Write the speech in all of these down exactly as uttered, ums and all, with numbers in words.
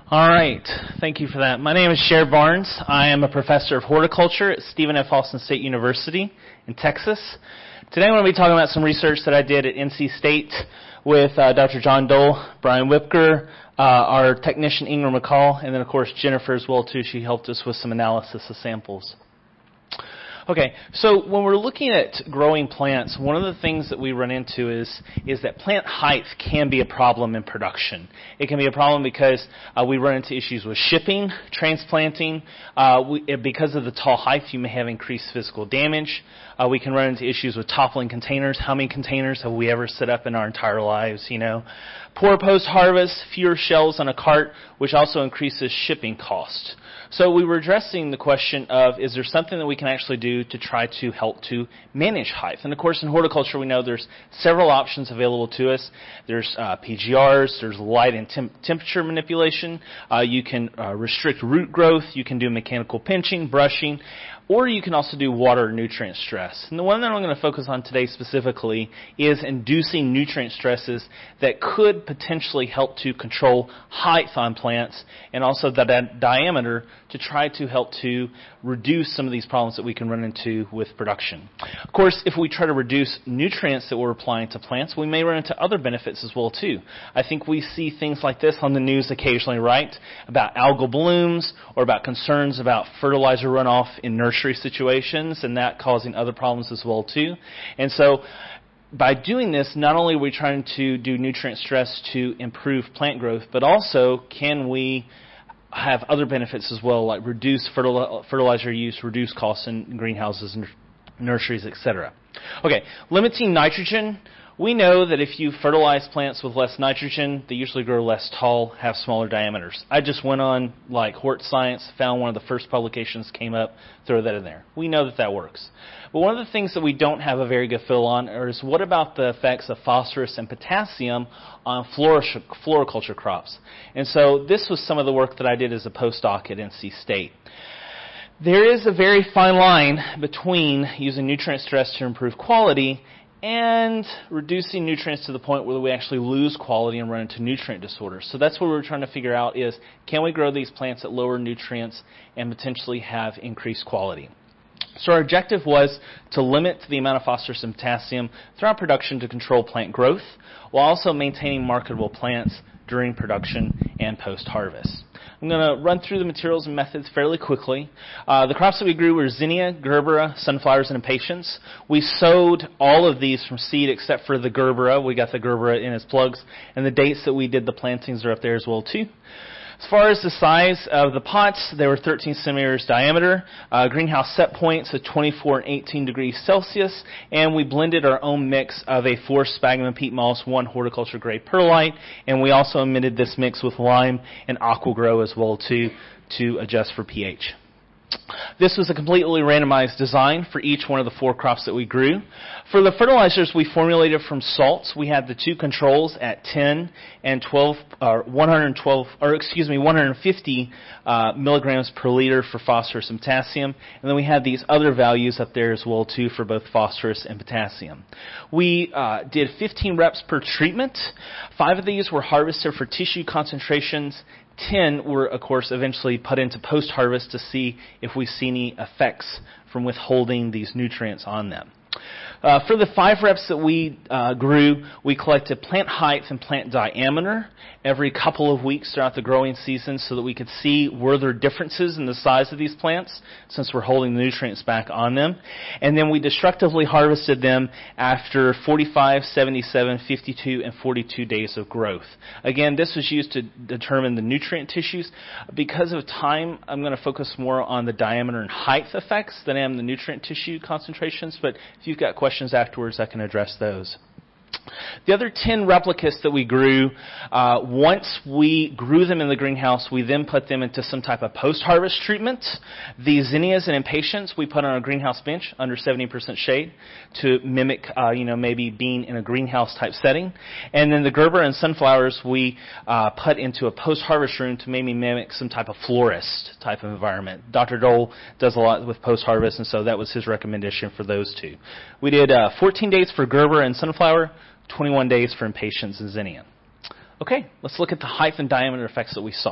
All right. Thank you for that. My name is Sher Barnes. I am a professor of horticulture at Stephen F. Austin State University in Texas. Today I'm going to be talking about some research that I did at N C State with uh, Doctor John Dole, Brian Whipker, uh, our technician Ingram McCall, and then, of course, Jennifer as well, too. She helped us with some analysis of samples. Okay, so when we're looking at growing plants, one of the things that we run into is is that plant height can be a problem in production. It can be a problem because uh, we run into issues with shipping, transplanting. Uh, we, because of the tall height, you may have increased physical damage. Uh, we can run into issues with toppling containers. How many containers have we ever set up in our entire lives, you know? Poor post-harvest, fewer shelves on a cart, which also increases shipping costs. So we were addressing the question of, is there something that we can actually do to try to help to manage height? And, of course, in horticulture, we know there's several options available to us. There's uh, P G Rs. There's light and temp- temperature manipulation. Uh, you can uh, restrict root growth. You can do mechanical pinching, brushing. Or you can also do water nutrient stress. And the one that I'm going to focus on today specifically is inducing nutrient stresses that could potentially help to control height on plants and also the di- diameter to try to help to reduce some of these problems that we can run into with production. Of course, if we try to reduce nutrients that we're applying to plants, we may run into other benefits as well, too. I think we see things like this on the news occasionally, right? About algal blooms or about concerns about fertilizer runoff in nursery situations and that causing other problems as well, too. And so by doing this, not only are we trying to do nutrient stress to improve plant growth, but also can we have other benefits as well, like reduce fertil- fertilizer use, reduce costs in greenhouses and nurseries, et cetera. Okay, limiting nitrogen. We know that if you fertilize plants with less nitrogen, they usually grow less tall, have smaller diameters. I just went on, like, Hort Science, found one of the first publications came up, throw that in there. We know that that works. But one of the things that we don't have a very good feel on is what about the effects of phosphorus and potassium on florish- floriculture crops? And so this was some of the work that I did as a postdoc at N C State. There is a very fine line between using nutrient stress to improve quality and reducing nutrients to the point where we actually lose quality and run into nutrient disorders. So that's what we're trying to figure out is, can we grow these plants at lower nutrients and potentially have increased quality? So our objective was to limit the amount of phosphorus and potassium throughout production to control plant growth, while also maintaining marketable plants during production and post-harvest. I'm going to run through the materials and methods fairly quickly. Uh, the crops that we grew were zinnia, gerbera, sunflowers, and impatiens. We sowed all of these from seed except for the gerbera. We got the gerbera in its plugs, and the dates that we did the plantings are up there as well, too. As far as the size of the pots, they were thirteen centimeters diameter, uh, greenhouse set points of twenty-four and eighteen degrees Celsius, and we blended our own mix of a four sphagnum peat moss, one horticulture grade perlite, and we also amended this mix with lime and aquagrow as well too to adjust for pH. This was a completely randomized design for each one of the four crops that we grew. For the fertilizers we formulated from salts, we had the two controls at ten and twelve, or one hundred twelve, or excuse me, one hundred fifty uh, milligrams per liter for phosphorus and potassium, and then we had these other values up there as well too for both phosphorus and potassium. We uh, did fifteen reps per treatment. Five of these were harvested for tissue concentrations. ten were, of course, eventually put into post-harvest to see if we see any effects from withholding these nutrients on them. Uh, for the five reps that we uh, grew, we collected plant height and plant diameter every couple of weeks throughout the growing season so that we could see were there differences in the size of these plants since we're holding the nutrients back on them. And then we destructively harvested them after forty-five, seventy-seven, fifty-two, and forty-two days of growth. Again, this was used to determine the nutrient tissues. Because of time, I'm going to focus more on the diameter and height effects than I am the nutrient tissue concentrations, but if you've got questions afterwards, I can address those. The other ten replicas that we grew, uh, once we grew them in the greenhouse, we then put them into some type of post-harvest treatment. The zinnias and impatiens we put on a greenhouse bench under seventy percent shade to mimic, uh, you know, maybe being in a greenhouse type setting. And then the gerbera and sunflowers we uh, put into a post-harvest room to maybe mimic some type of florist type of environment. Doctor Dole does a lot with post-harvest, and so that was his recommendation for those two. We did uh, fourteen days for gerbera and sunflower, twenty-one days for impatiens and zinnia. Okay, let's look at the height and diameter effects that we saw.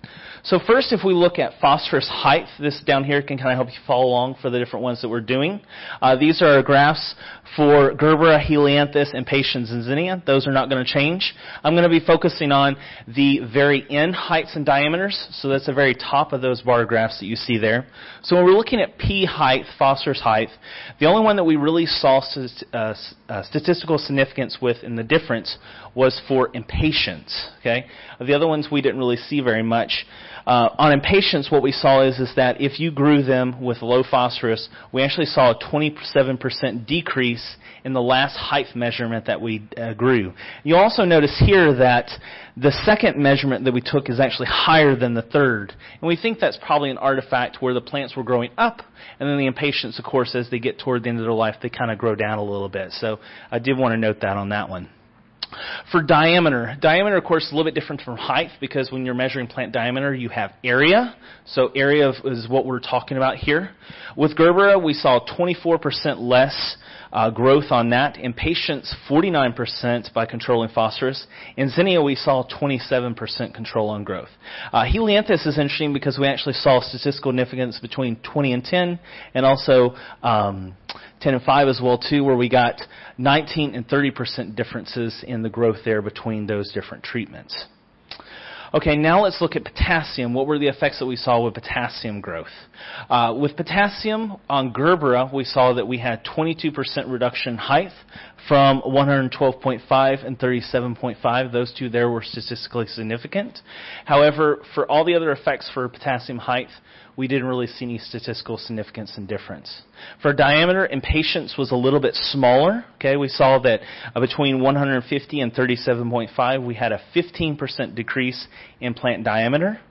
So first, if we look at phosphorus height, this down here can kind of help you follow along for the different ones that we're doing. Uh, these are graphs for Gerbera, Helianthus, Impatiens, and Zinnia. Those are not going to change. I'm going to be focusing on the very end heights and diameters. So that's the very top of those bar graphs that you see there. So when we're looking at P height, phosphorus height, the only one that we really saw st- uh, uh, statistical significance with in the difference was for Impatiens. Okay, the other ones we didn't really see very much. Uh, on Impatiens, what we saw is, is that if you grew them with low phosphorus, we actually saw a twenty-seven percent decrease in the last height measurement that we uh, grew. You also notice here that the second measurement that we took is actually higher than the third. And we think that's probably an artifact where the plants were growing up, and then the Impatiens, of course, as they get toward the end of their life, they kind of grow down a little bit. So I did want to note that on that one. For diameter, diameter, of course, is a little bit different from height because when you're measuring plant diameter, you have area. So area is what we're talking about here. With Gerbera, we saw twenty-four percent less uh, growth on that. Impatiens, forty-nine percent by controlling phosphorus. In Zinnia, we saw twenty-seven percent control on growth. Uh, Helianthus is interesting because we actually saw statistical significance between twenty and ten, and also um, ten and five as well too, where we got nineteen and thirty percent differences in the growth there between those different treatments. Okay, now let's look at potassium. What were the effects that we saw with potassium growth? Uh, with potassium on Gerbera, we saw that we had twenty-two percent reduction in height from one hundred twelve point five and thirty-seven point five. Those two there were statistically significant. However, for all the other effects for potassium height, we didn't really see any statistical significance and difference. For diameter, Impatiens was a little bit smaller. Okay, we saw that uh, between one hundred fifty and thirty-seven point five, we had a fifteen percent decrease in plant diameter.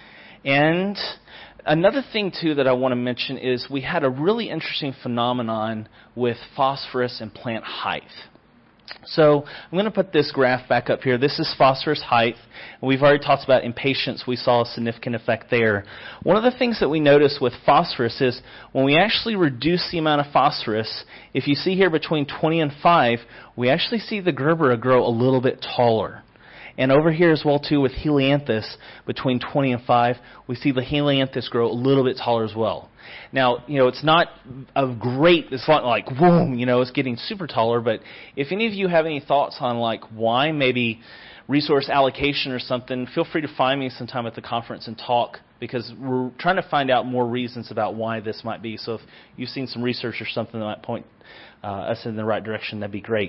And another thing, too, that I want to mention is we had a really interesting phenomenon with phosphorus and plant height. So I'm going to put this graph back up here. This is phosphorus height. We've already talked about Impatiens. We saw a significant effect there. One of the things that we notice with phosphorus is when we actually reduce the amount of phosphorus, if you see here between twenty and five, we actually see the Gerbera grow a little bit taller. And over here as well, too, with Helianthus, between twenty and five, we see the Helianthus grow a little bit taller as well. Now, you know, it's not a great, it's not like, boom, you know, it's getting super taller, but if any of you have any thoughts on, like, why, maybe resource allocation or something, feel free to find me sometime at the conference and talk, because we're trying to find out more reasons about why this might be. So if you've seen some research or something that might point uh, us in the right direction, that'd be great.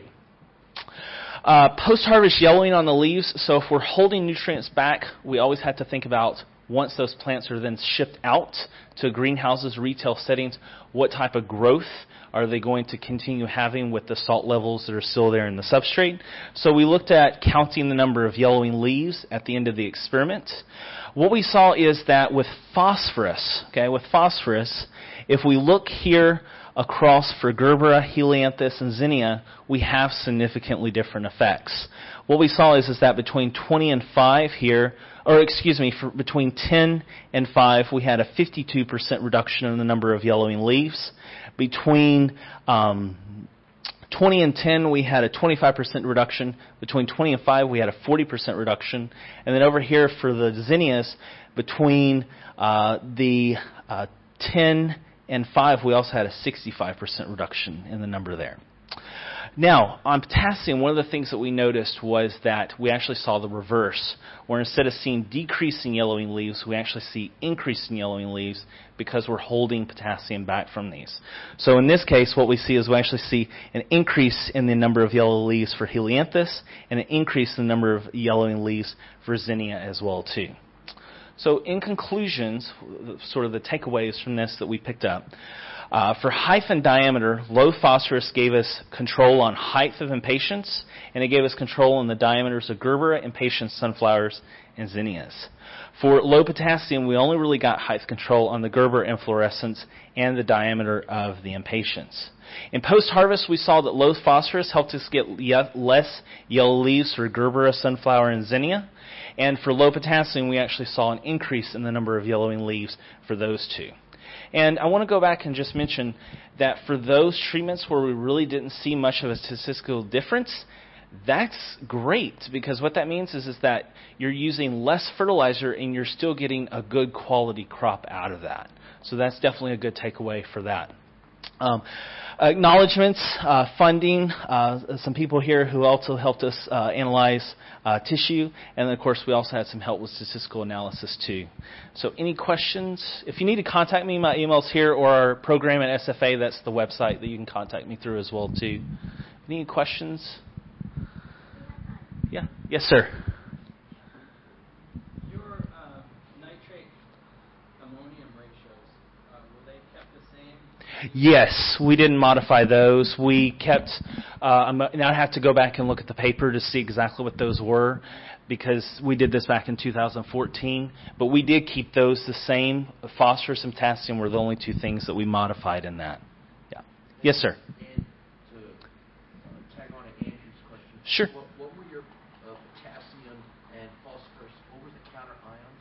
Uh, post-harvest yellowing on the leaves. So if we're holding nutrients back, we always have to think about once those plants are then shipped out to greenhouses, retail settings, what type of growth are they going to continue having with the salt levels that are still there in the substrate? So we looked at counting the number of yellowing leaves at the end of the experiment. What we saw is that with phosphorus, okay, with phosphorus, if we look here across for Gerbera, Helianthus, and Zinnia, we have significantly different effects. What we saw is, is that between twenty and five here, or excuse me, for between ten and five, we had a fifty-two percent reduction in the number of yellowing leaves. Between um, twenty and ten, we had a twenty-five percent reduction. Between twenty and five, we had a forty percent reduction. And then over here for the zinnias, between uh, the uh, ten and five, we also had a sixty-five percent reduction in the number there. Now, on potassium, one of the things that we noticed was that we actually saw the reverse, where instead of seeing decreasing yellowing leaves, we actually see increasing yellowing leaves because we're holding potassium back from these. So in this case, what we see is we actually see an increase in the number of yellow leaves for Helianthus and an increase in the number of yellowing leaves for Zinnia as well, too. So in conclusions, sort of the takeaways from this that we picked up, uh, for height and diameter, low phosphorus gave us control on height of Impatiens, and it gave us control on the diameters of Gerbera, Impatiens, sunflowers, and zinnias. For low potassium, we only really got height control on the Gerbera inflorescence and the diameter of the Impatiens. In post-harvest, we saw that low phosphorus helped us get ye- less yellow leaves for Gerbera, sunflower, and zinnia. And for low potassium, we actually saw an increase in the number of yellowing leaves for those two. And I want to go back and just mention that for those treatments where we really didn't see much of a statistical difference, That's great, because what that means is, is that you're using less fertilizer and you're still getting a good quality crop out of that. So that's definitely a good takeaway for that. Um, acknowledgments, uh, funding, uh, some people here who also helped us uh, analyze uh, tissue, and then of course we also had some help with statistical analysis too. So any questions? If you need to contact me, my email's here, or our program at S F A, that's the website that you can contact me through as well too. Any questions? Yeah. Yes, sir. Your uh, nitrate ammonium ratios, uh, were they kept the same? Yes, we didn't modify those. We kept, uh, now I have to go back and look at the paper to see exactly what those were, because we did this back in two thousand fourteen, but we did keep those the same. Phosphorus and potassium were the only two things that we modified in that. Yeah. Yes, sir. And to uh, tag on to Andrew's question, Sure. What, what were your uh, potassium and phosphorus? What were the counter ions?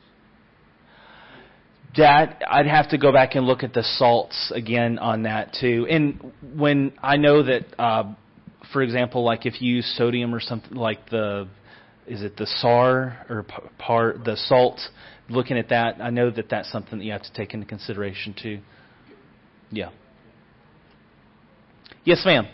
That I'd have to go back and look at the salts again on that too. And when I know that, uh, for example, like if you use sodium or something like the, is it the S A R or p- part the salt? Looking at that, I know that that's something that you have to take into consideration too. Yeah. Yes, ma'am.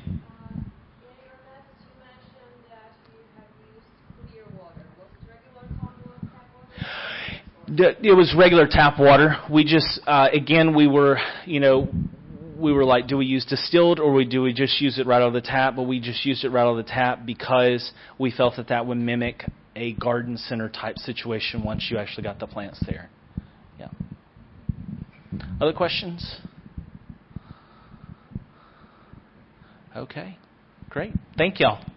It was regular tap water. We just, uh, again, we were, you know, we were like, do we use distilled or we, do we just use it right out of the tap? But we just used it right out of the tap because we felt that that would mimic a garden center type situation once you actually got the plants there. Yeah. Other questions? Okay. Great. Thank y'all.